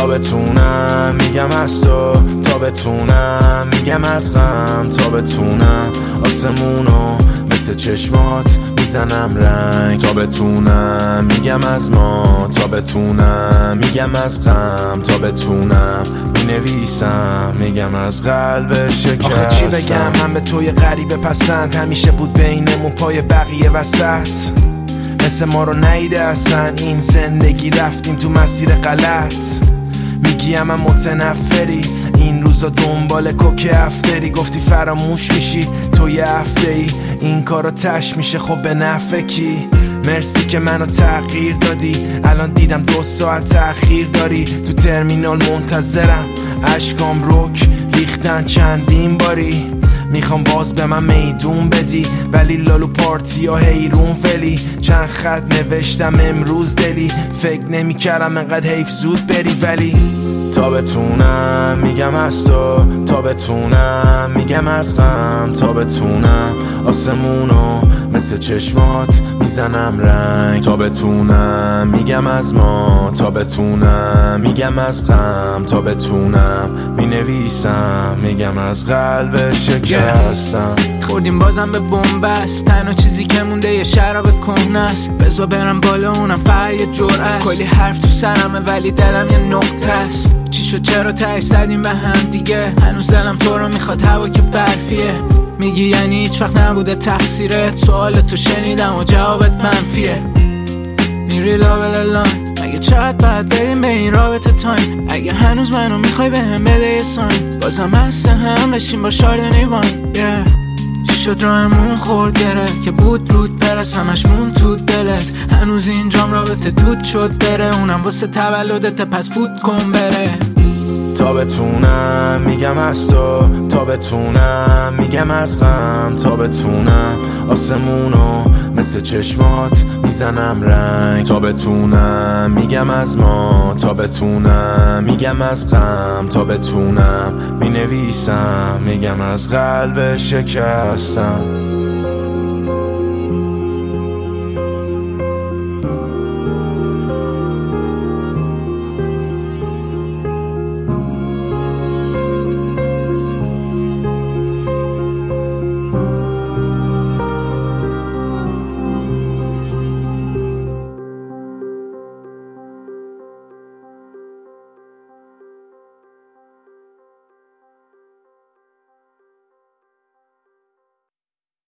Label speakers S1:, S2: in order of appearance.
S1: بتونم میگم از تو، تا بتونم میگم از غم، تا بتونم آسمونو مثل چشمات میزنم رنگ، تا بتونم میگم از ما، تا بتونم میگم از غم، تا بتونم مینویسم میگم از قلب شکستم. آخه چی بگم من به توی غریبه پسند، همیشه بود بینمون پای بقیه وسط، مثل ما رو نیده اصلا این زندگی، رفتیم تو مسیر غلط. میگیم من متنفری این روزا دنبال کوک افتری، گفتی فراموش میشی تو یه هفته ای، این کارو تش میشه خب به نفع کی؟ مرسی که منو تغییر دادی، الان دیدم 2 ساعت تأخیر داری، تو ترمینال منتظرم اشکام رک ریختن چندین باری، میخوام باز به من میدون بدی ولی لالو پارتی ها حیرون فلی، چند خط نوشتم امروز دلی، فکر نمی کردم انقدر حیف زود بری، ولی تا بتونم میگم از تو، تا بتونم میگم از غم، تا بتونم آسمونو مثل چشمات میزنم رنگ، تا بتونم میگم از ما، تا بتونم میگم از غم، تا بتونم مینویسم میگم از قلب شکستم.
S2: خوردیم بازم به بنبست، تنها چیزی که مونده یه شراب کهنست، بذار برم بالا اونم فقط یه جرعه، کلی حرف تو سرمه ولی دلم یه نقطه است، چی شد چرا تهش زدیم به هم دیگه، هنوز دلم تو رو میخواد هوا که برفیه، میگی یعنی هیچ وقت نبوده تقصیرت، سوال تو شنیدم و جوابت منفیه، میری لابلالان مگه چقدر باید بدیم به این رابطه تایم، اگه هنوز منو میخوای به هم بده یه ساین، بازم هست هم بشیم با شاردنی وان چی شد راهمون خورد گره که بود رود پرست همش مون تو دلت، هنوز اینجام رابطه دود شد بره، اونم واسه تولدت پس فوت کن بره،
S1: تا بتونم میگم از تو، تا بتونم میگم از غم، تا بتونم آسمونو مثل چشمات میزنم رنگ، تا بتونم میگم از ما، تا بتونم میگم از غم، تا بتونم مینویسم میگم از قلب شکستم.